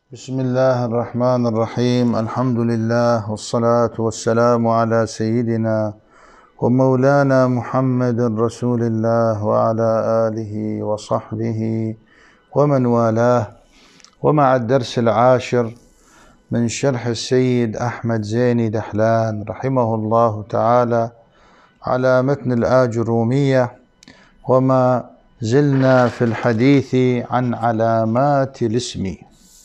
بسم الله الرحمن الرحيم. الحمد لله والصلاة والسلام على سيدنا ومولانا محمد رسول الله وعلى آله وصحبه ومن والاه. ومع الدرس العاشر من شرح السيد أحمد زيني دحلان رحمه الله تعالى على متن الآجرومية، وما زلنا في الحديث عن علامات الاسم.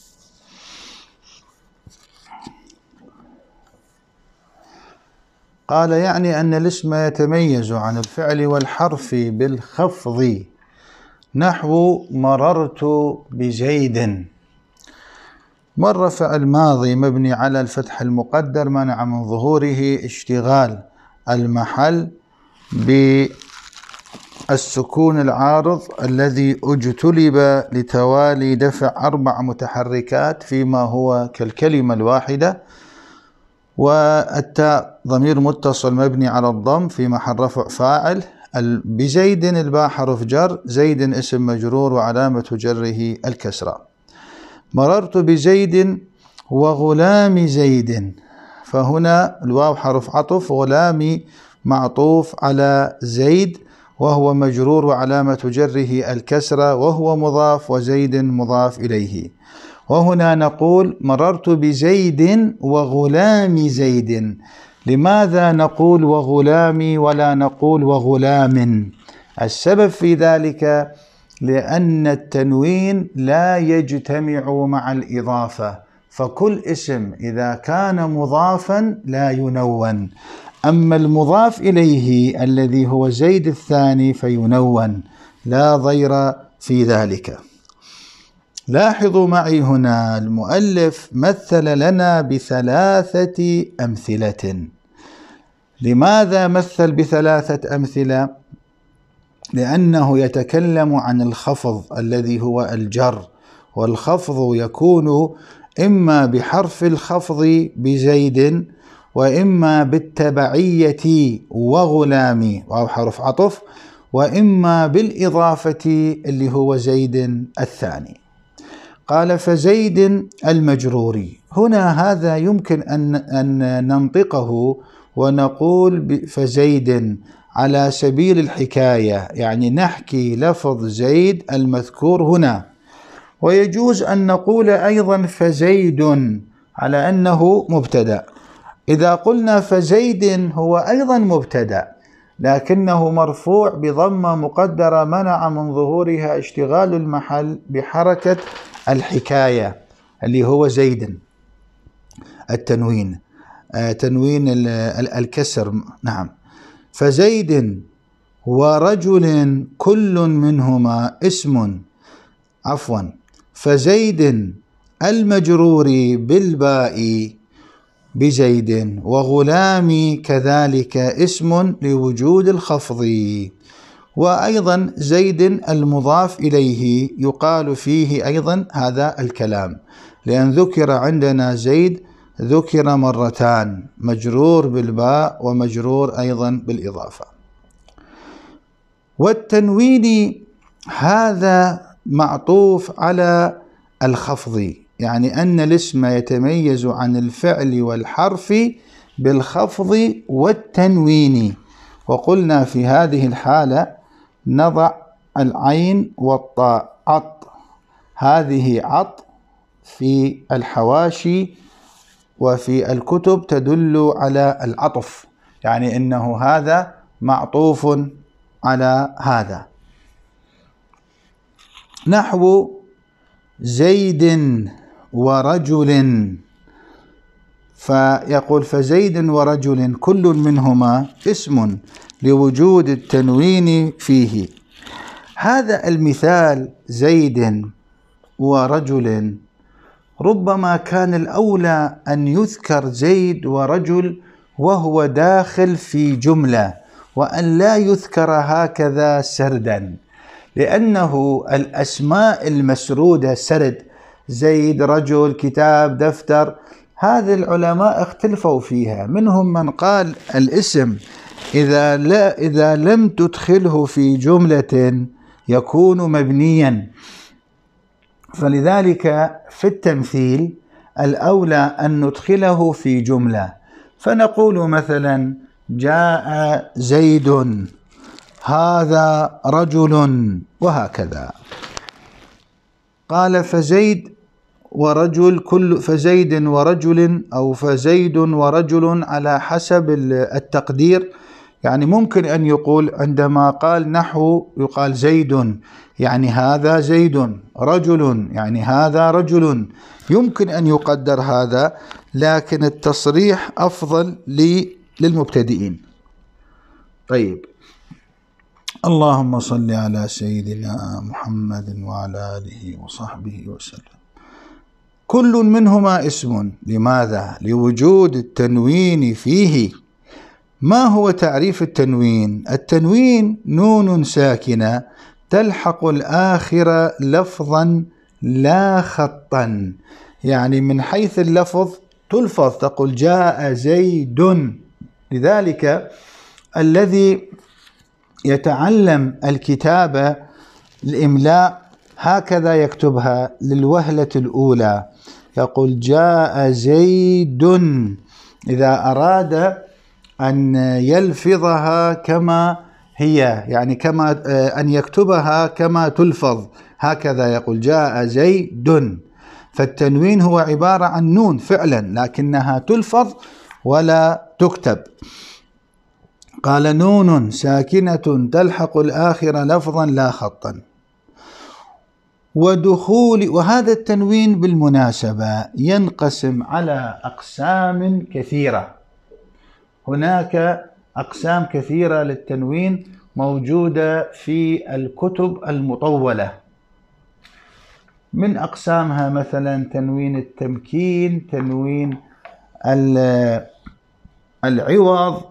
قال: يعني أن الاسم يتميز عن الفعل والحرف بالخفض، نحو مررت بزيد. مر فعل ماضي مبني على الفتح المقدر منع من ظهوره اشتغال المحل بالسكون العارض الذي اجتلب لتوالي دفع 4 متحركات فيما هو كالكلمة الواحدة، والتاء ضمير متصل مبني على الضم في محل رفع فاعل. بزيد الباء حرف جر، زيد اسم مجرور وعلامة جره الكسرة. مررت بزيد وغلام زيد، فهنا الواو حرف عطف، غلامي معطوف على زيد وهو مجرور وعلامة جره الكسرة، وهو مضاف وزيد مضاف إليه. وهنا نقول مررت بزيد وغلام زيد. لماذا نقول وغلامي ولا نقول وغلام؟ السبب في ذلك لأن التنوين لا يجتمع مع الإضافة، فكل اسم إذا كان مضافا لا ينون، أما المضاف إليه الذي هو زيد الثاني فينون، لا ضير في ذلك. لاحظوا معي هنا المؤلف مثل لنا ب3 أمثلة. لماذا مثل ب3 أمثلة؟ لأنه يتكلم عن الخفض الذي هو الجر، والخفض يكون إما بحرف الخفض بزيد، وإما بالتبعية وغلامي أو حرف عطف، وإما بالإضافة اللي هو زيد الثاني. قال: فزيد المجروري. هنا هذا يمكن أن ننطقه ونقول فزيد على سبيل الحكاية، يعني نحكي لفظ زيد المذكور هنا. ويجوز أن نقول أيضا فزيد على أنه مبتدأ. إذا قلنا فزيد هو أيضا مبتدأ لكنه مرفوع بضمة مقدرة منع من ظهورها اشتغال المحل بحركة الحكاية اللي هو زيد، التنوين، تنوين الكسر. نعم. فزيد ورجل كل منهما اسم، فزيد المجرور بالباء بزيد، وغلامي كذلك اسم لوجود الخفض. وأيضا زيد المضاف إليه يقال فيه أيضا هذا الكلام، لأن ذكر عندنا زيد ذكر مرتان، مجرور بالباء ومجرور أيضا بالإضافة. والتنوين هذا معطوف على الخفض، يعني أن الاسم يتميز عن الفعل والحرف بالخفض والتنوين. وقلنا في هذه الحالة نضع العين والطاء عط، هذه عط في الحواشي وفي الكتب تدل على العطف، يعني إنه هذا معطوف على هذا. نحو زيد ورجل، فيقول فزيد ورجل كل منهما اسم لوجود التنوين فيه. هذا المثال زيد ورجل ربما كان الأولى أن يذكر زيد ورجل وهو داخل في جملة، وأن لا يذكر هكذا سردا، لأنه الأسماء المسرودة سرد زيد رجل كتاب دفتر، هذه العلماء اختلفوا فيها. منهم من قال الاسم إذا لم تدخله في جملة يكون مبنيا، فلذلك في التمثيل الأولى أن ندخله في جملة، فنقول مثلا جاء زيد، هذا رجل، وهكذا. قال فزيد ورجل، فزيد ورجل أو فزيد ورجل على حسب التقدير. يعني ممكن أن يقول عندما قال نحو يقال زيد يعني هذا زيد، رجل يعني هذا رجل، يمكن أن يقدر هذا، لكن التصريح أفضل للمبتدئين. طيب، اللهم صل على سيدنا محمد وعلى آله وصحبه وسلم. كل منهما اسم، لماذا؟ لوجود التنوين فيه. ما هو تعريف التنوين؟ التنوين نون ساكنة تلحق الآخر لفظا لا خطا، يعني من حيث اللفظ تلفظ، تقول جاء زيد. لذلك الذي يتعلم الكتابة الإملاء هكذا يكتبها للوهلة الأولى، يقول جاء زيد. إذا أراد أن يلفظها كما هي، يعني كما أن يكتبها كما تلفظ، هكذا يقول جاء زيد. فالتنوين هو عبارة عن نون فعلا، لكنها تلفظ ولا تكتب. قال نون ساكنة تلحق الآخر لفظا لا خطا. وهذا التنوين بالمناسبة ينقسم على أقسام كثيرة. هناك أقسام كثيرة للتنوين موجودة في الكتب المطولة. من أقسامها مثلا تنوين التمكين، تنوين العوض،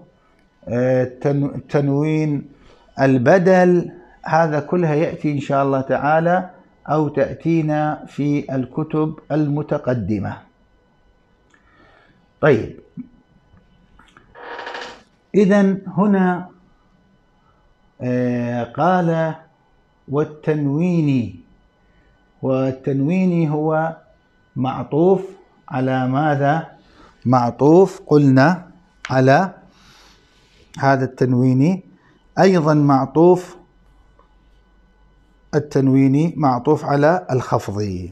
تنوين البدل. هذا كلها يأتي إن شاء الله تعالى أو تأتينا في الكتب المتقدمة. طيب، إذن هنا قال والتنوين هو معطوف على ماذا؟ معطوف قلنا على هذا التنوين، أيضا معطوف التنويني معطوف على الخفضي.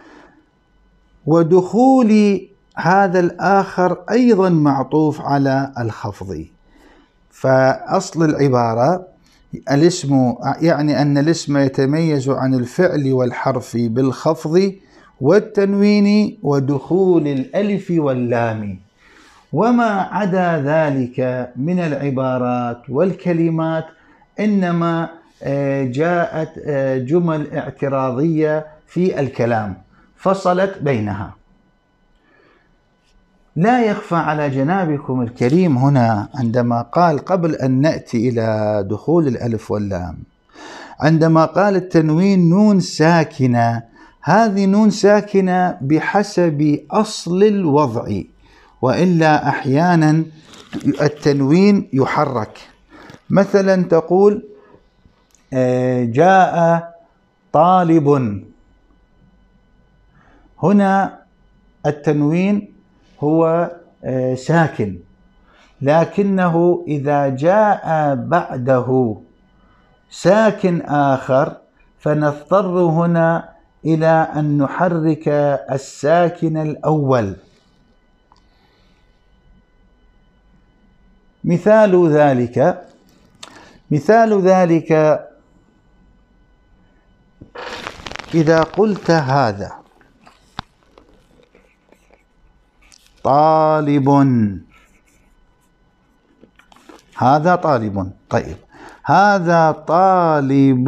ودخول هذا الآخر أيضا معطوف على الخفضي. فأصل العبارة الاسم، يعني أن الاسم يتميز عن الفعل والحرف بالخفض والتنوين ودخول الألف واللام. وما عدا ذلك من العبارات والكلمات إنما جاءت جمل اعتراضية في الكلام فصلت بينها. لا يخفى على جنابكم الكريم هنا عندما قال قبل أن نأتي إلى دخول الألف واللام، عندما قال التنوين نون ساكنة، هذه نون ساكنة بحسب أصل الوضع، وإلا أحيانا التنوين يحرك. مثلا تقول جاء طالب، هنا التنوين هو ساكن، لكنه إذا جاء بعده ساكن آخر فنضطر هنا إلى أن نحرك الساكن الأول. مثال ذلك إذا قلت هذا طالب، هذا طالب. طيب، هذا طالب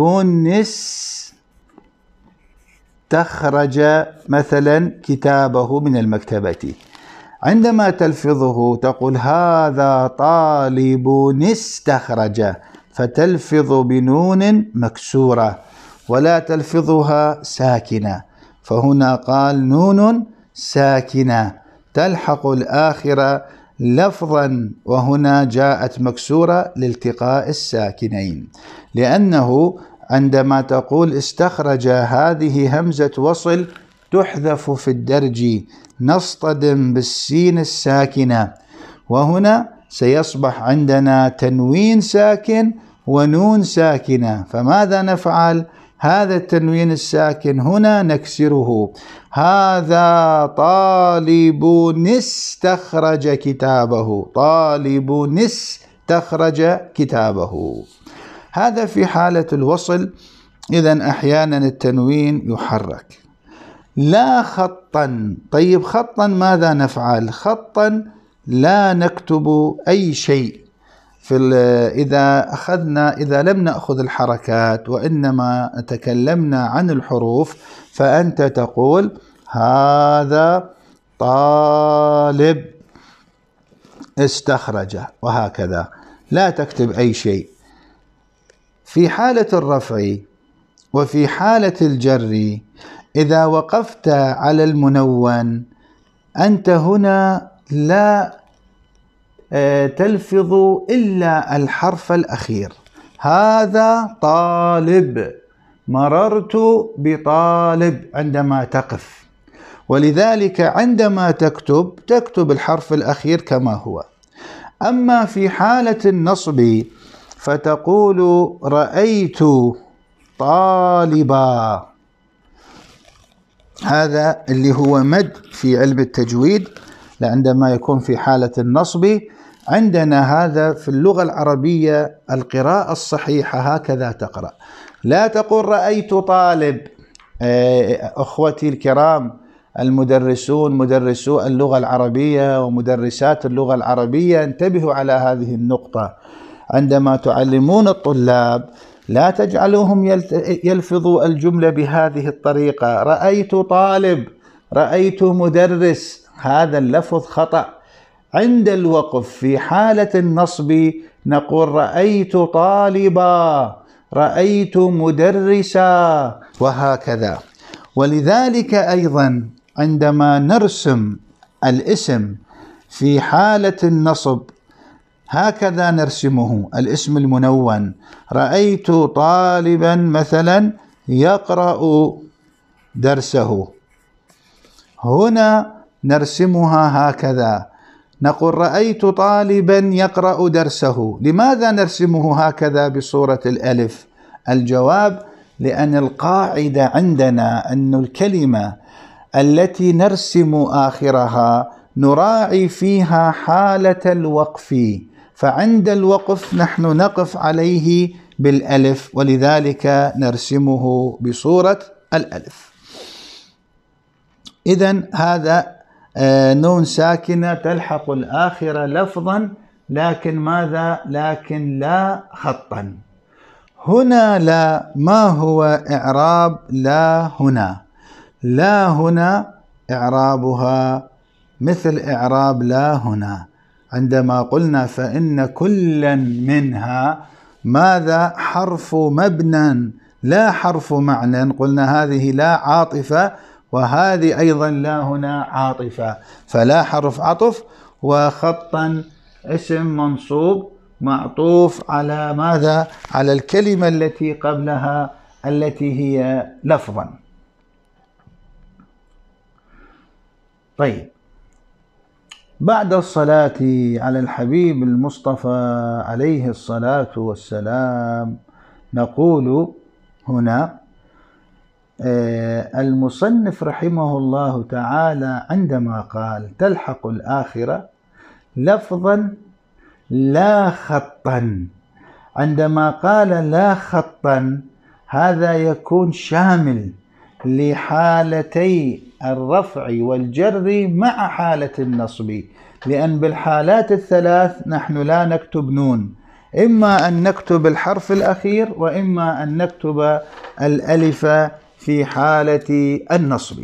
استخرج مثلا كتابه من المكتبة. عندما تلفظه تقول هذا طالب استخرج، فتلفظ بنون مكسورة ولا تلفظها ساكنة. فهنا قال نون ساكنة تلحق الآخر لفظا، وهنا جاءت مكسورة لالتقاء الساكنين، لأنه عندما تقول استخرج، هذه همزة وصل تحذف في الدرج، نصطدم بالسين الساكنة، وهنا سيصبح عندنا تنوين ساكن ونون ساكنة. فماذا نفعل؟ هذا التنوين الساكن هنا نكسره، هذا طالب استخرج كتابه، طالب استخرج كتابه. هذا في حالة الوصل. إذن أحيانا التنوين يحرك. لا خطا. طيب خطا ماذا نفعل؟ خطا لا نكتب أي شيء إذا لم نأخذ الحركات وإنما تكلمنا عن الحروف، فأنت تقول هذا طالب استخرج، وهكذا لا تكتب أي شيء. في حالة الرفع وفي حالة الجر إذا وقفت على المنون أنت هنا لا تلفظ إلا الحرف الأخير، هذا طالب، مررت بطالب عندما تقف. ولذلك عندما تكتب الحرف الأخير كما هو. أما في حالة النصب فتقول رأيت طالبا، هذا اللي هو مد في علم التجويد. عندما يكون في حالة النصب عندنا هذا في اللغة العربية القراءة الصحيحة هكذا تقرأ، لا تقول رأيت طالب. أخوتي الكرام المدرسون، مدرسو اللغة العربية ومدرسات اللغة العربية، انتبهوا على هذه النقطة. عندما تعلمون الطلاب لا تجعلوهم يلفظوا الجملة بهذه الطريقة، رأيت طالب، رأيت مدرس، هذا اللفظ خطأ. عند الوقف في حالة النصب نقول رأيت طالبا، رأيت مدرسا، وهكذا. ولذلك أيضا عندما نرسم الاسم في حالة النصب هكذا نرسمه، الاسم المنون، رأيت طالبا مثلا يقرأ درسه، هنا نرسمها هكذا، نقول رأيت طالبا يقرأ درسه. لماذا نرسمه هكذا بصورة الألف؟ الجواب لأن القاعدة عندنا أن الكلمة التي نرسم آخرها نراعي فيها حالة الوقف، فعند الوقف نحن نقف عليه بالألف، ولذلك نرسمه بصورة الألف. إذن هذا نون ساكنة تلحق الآخرة لفظا، لكن ماذا؟ لكن لا خطا. هنا لا، ما هو إعراب لا هنا؟ لا هنا إعرابها مثل إعراب لا هنا. عندما قلنا فإن كلا منها ماذا؟ حرف مبنى لا حرف معنى، قلنا هذه لا عاطفة وهذه أيضا لا هنا عاطفة، فلا حرف عطف، وخطا اسم منصوب معطوف على ماذا؟ على الكلمة التي قبلها التي هي لفظا. طيب، بعد الصلاة على الحبيب المصطفى عليه الصلاة والسلام نقول هنا المصنف رحمه الله تعالى عندما قال تلحق الآخرة لفظا لا خطا، عندما قال لا خطا هذا يكون شامل لحالتي الرفع والجر مع حالة النصب، لأن بالحالات الثلاث نحن لا نكتب نون، إما أن نكتب الحرف الأخير وإما أن نكتب الألف في حالة النصب.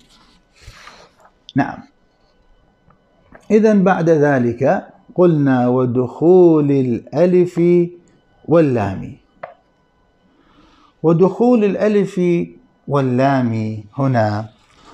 نعم. إذن بعد ذلك قلنا ودخول الألف واللام. ودخول الألف واللام هنا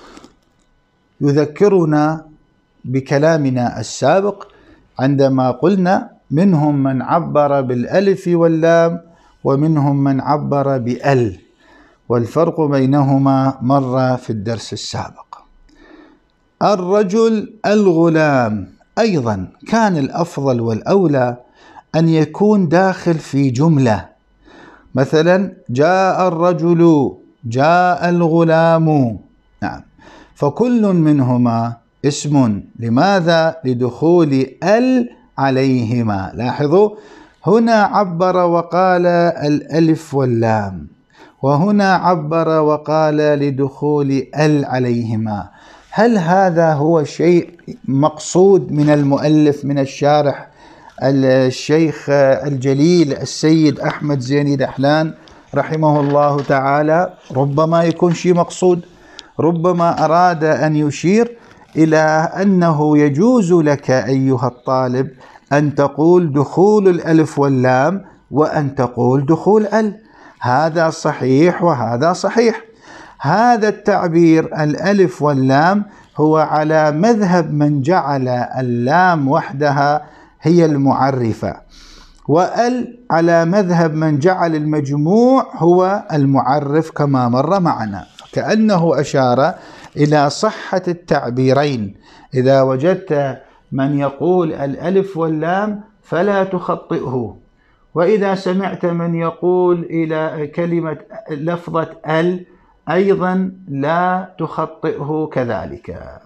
يذكرنا بكلامنا السابق عندما قلنا منهم من عبر بالألف واللام ومنهم من عبر بأل، والفرق بينهما مر في الدرس السابق. الرجل الغلام أيضا كان الأفضل والأولى أن يكون داخل في جملة، مثلا جاء الرجل، جاء الغلام. نعم، فكل منهما اسم. لماذا؟ لدخول ال عليهما. لاحظوا هنا عبر وقال الألف واللام، وهنا عبر وقال لدخول ال عليهما. هل هذا هو شيء مقصود من المؤلف من الشارح الشيخ الجليل السيد أحمد زيني دحلان رحمه الله تعالى؟ ربما يكون شيء مقصود، ربما أراد أن يشير إلى أنه يجوز لك أيها الطالب أن تقول دخول الألف واللام وأن تقول دخول ال، هذا صحيح وهذا صحيح. هذا التعبير الألف واللام هو على مذهب من جعل اللام وحدها هي المعرفة، وال على مذهب من جعل المجموع هو المعرف كما مر معنا. كأنه أشار إلى صحة التعبيرين. إذا وجدت من يقول الألف واللام فلا تخطئه، وإذا سمعت من يقول إلى كلمة لفظة ال أيضا لا تخطئه كذلك.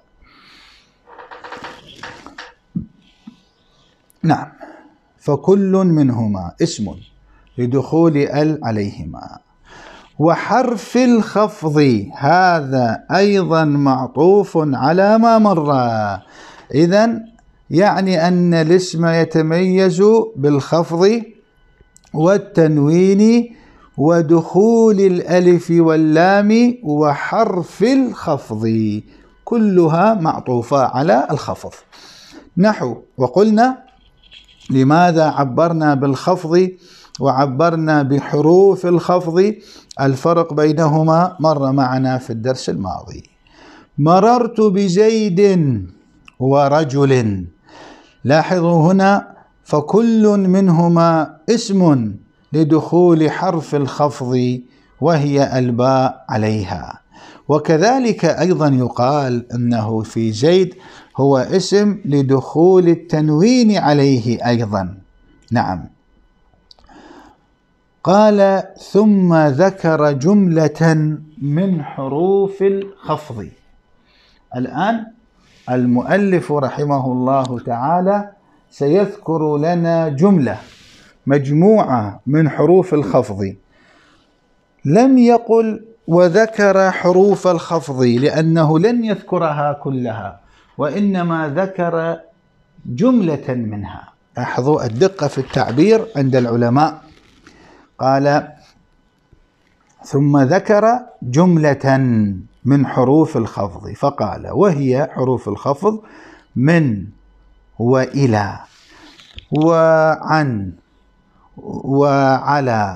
نعم، فكل منهما اسم لدخول ال عليهما. وحرف الخفض هذا أيضا معطوف على ما مر. إذن يعني أن الاسم يتميز بالخفض والتنوين ودخول الألف واللام وحرف الخفض، كلها معطوفة على الخفض. نحو وقلنا لماذا عبرنا بالخفض وعبرنا بحروف الخفض؟ الفرق بينهما مر معنا في الدرس الماضي. مررت بزيد ورجل. لاحظوا هنا فكل منهما اسم لدخول حرف الخفض وهي الباء عليها. وكذلك أيضا يقال أنه في زيد هو اسم لدخول التنوين عليه أيضا. نعم. قال ثم ذكر جملة من حروف الخفض. الآن المؤلف رحمه الله تعالى سيذكر لنا جملة مجموعة من حروف الخفض. لم يقل وذكر حروف الخفض لأنه لن يذكرها كلها، وإنما ذكر جملة منها. لاحظوا الدقة في التعبير عند العلماء. قال ثم ذكر جملة من حروف الخفض فقال وهي حروف الخفض من وإلى وعن وعلى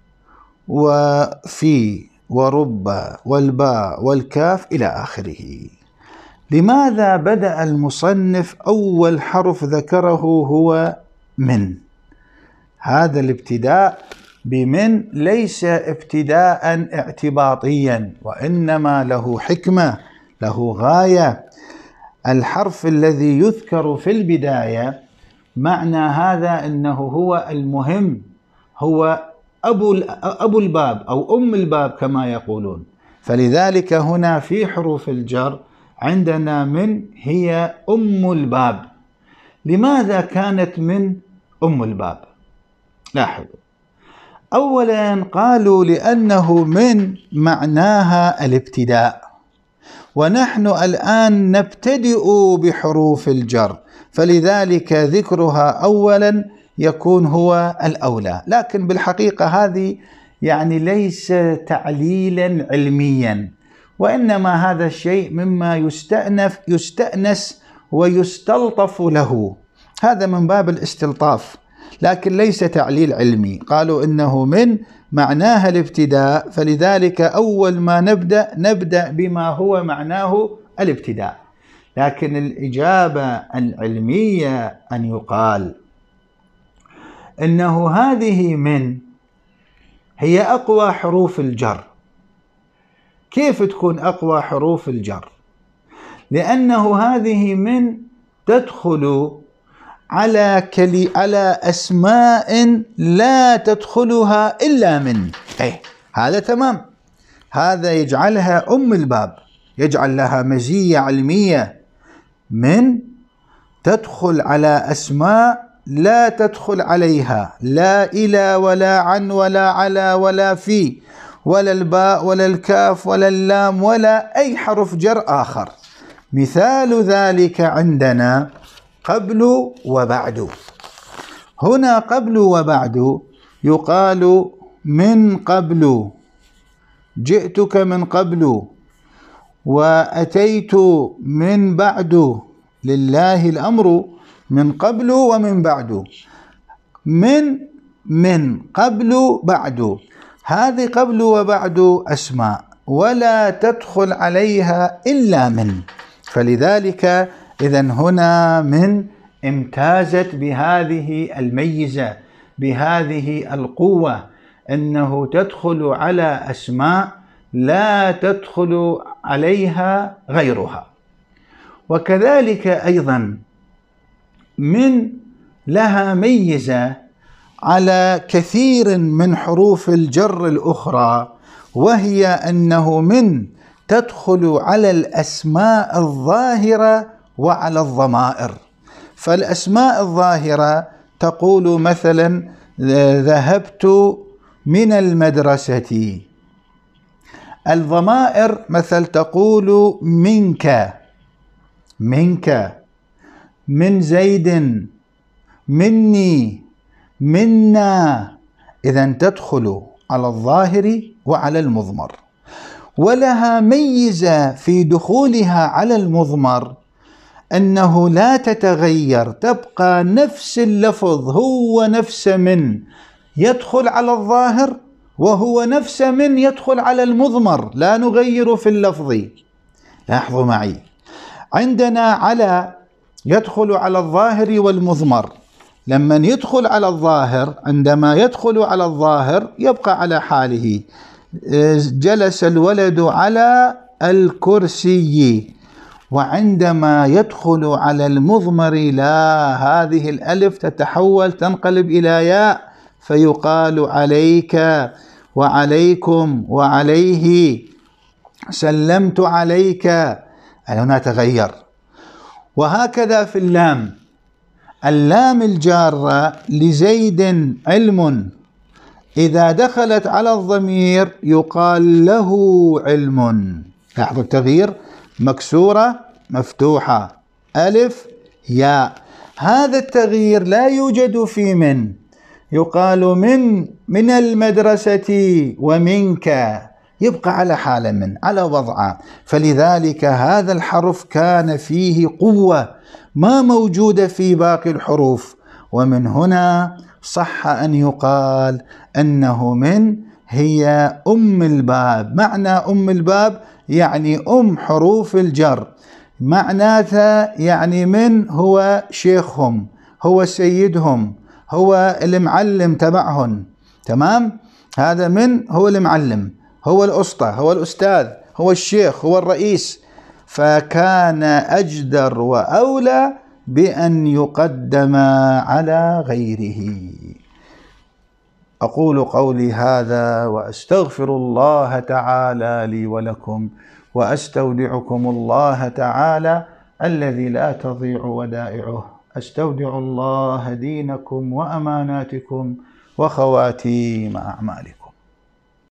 وفي ورب والباء والكاف إلى آخره. لماذا بدأ المصنف أول حرف ذكره هو من؟ هذا الابتداء بمن ليس ابتداء اعتباطيا، وإنما له حكمة، له غاية. الحرف الذي يذكر في البداية معنى هذا أنه هو المهم، هو أبو الباب أو أم الباب كما يقولون. فلذلك هنا في حروف الجر عندنا من هي أم الباب. لماذا كانت من أم الباب؟ لاحظوا، أولا قالوا لأنه من معناها الابتداء، ونحن الآن نبتدئ بحروف الجر، فلذلك ذكرها أولا يكون هو الأولى. لكن بالحقيقة هذه يعني ليس تعليلا علميا، وإنما هذا الشيء مما يستأنس ويستلطف له، هذا من باب الاستلطاف، لكن ليس تعليل علمي. قالوا إنه من معناها الابتداء، فلذلك أول ما نبدأ بما هو معناه الابتداء. لكن الإجابة العلمية أن يقال إنه هذه من هي أقوى حروف الجر. كيف تكون أقوى حروف الجر؟ لأنه هذه من تدخل على أسماء لا تدخلها إلا من. هذا تمام، هذا يجعلها أم الباب، يجعل لها مزية علمية. من تدخل على أسماء لا تدخل عليها لا إلى ولا عن ولا على ولا في ولا الباء ولا الكاف ولا اللام ولا أي حرف جر آخر. مثال ذلك عندنا قبل وبعد. هنا قبل وبعد يقال من قبل، جئتك من قبل، وأتيت من بعد، لله الأمر من قبل ومن بعد. من قبل بعد، هذه قبل وبعد أسماء ولا تدخل عليها إلا من. فلذلك إذن هنا من امتازت بهذه الميزة، بهذه القوة، أنه تدخل على أسماء لا تدخل عليها غيرها. وكذلك أيضا من لها ميزة على كثير من حروف الجر الأخرى، وهي أنه من تدخل على الأسماء الظاهرة وعلى الضمائر. فالأسماء الظاهرة تقول مثلا ذهبت من المدرسة. الضمائر مثل تقول منك، من زيد، مني، منا. إذن تدخل على الظاهر وعلى المضمر. ولها ميزة في دخولها على المضمر أنه لا تتغير، تبقى نفس اللفظ، هو نفس من يدخل على الظاهر وهو نفس من يدخل على المضمر، لا نغير في اللفظ. لاحظوا معي، عندنا على يدخل على الظاهر والمضمر. لما يدخل على الظاهر، عندما يدخل على الظاهر يبقى على حاله، جلس الولد على الكرسي. وعندما يدخل على المضمر لا، هذه الألف تتحول تنقلب إلى ياء، فيقال عليك وعليكم وعليه، سلمت عليك. هنا تغير. وهكذا في اللام الجارة لزيد علم، إذا دخلت على الضمير يقال له علم. لاحظوا التغيير، مكسورة مفتوحة، ألف ياء. هذا التغيير لا يوجد في من. يقال من المدرسة ومنك، يبقى على حال من، على وضعه. فلذلك هذا الحرف كان فيه قوة ما موجودة في باقي الحروف. ومن هنا صح أن يقال أنه من هي أم الباب. معنى أم الباب يعني أم حروف الجر، معناتها يعني من هو شيخهم، هو سيدهم، هو المعلم تبعهم. تمام؟ هذا من هو المعلم، هو الأسطى، هو الأستاذ، هو الشيخ، هو الرئيس. فكان أجدر وأولى بأن يقدم على غيره. أقول قولي هذا وأستغفر الله تعالى لي ولكم، وأستودعكم الله تعالى الذي لا تضيع ودائعه. أستودع الله دينكم وأماناتكم وخواتيم أعمالكم.